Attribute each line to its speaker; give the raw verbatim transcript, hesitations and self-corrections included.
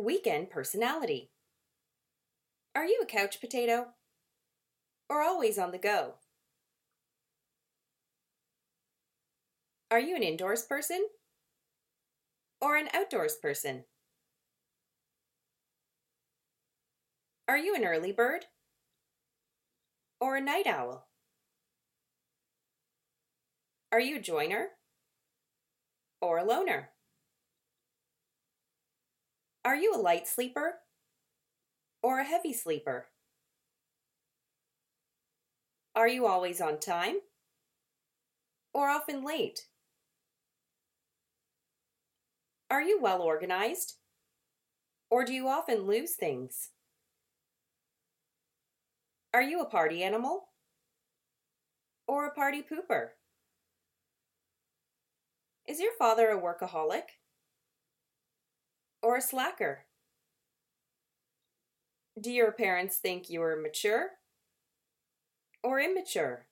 Speaker 1: Weekend personality. Are you a couch potato? Or always on the go? Are you an indoors person? Or an outdoors person? Are you an early bird? Or a night owl? Are you a joiner? Or a loner? Are you a light sleeper? Or a heavy sleeper? Are you always on time? Or often late? Are you well organized? Or do you often lose things? Are you a party animal? Or a party pooper? Is your father a workaholic? Or a slacker? Do your parents think you are mature or immature?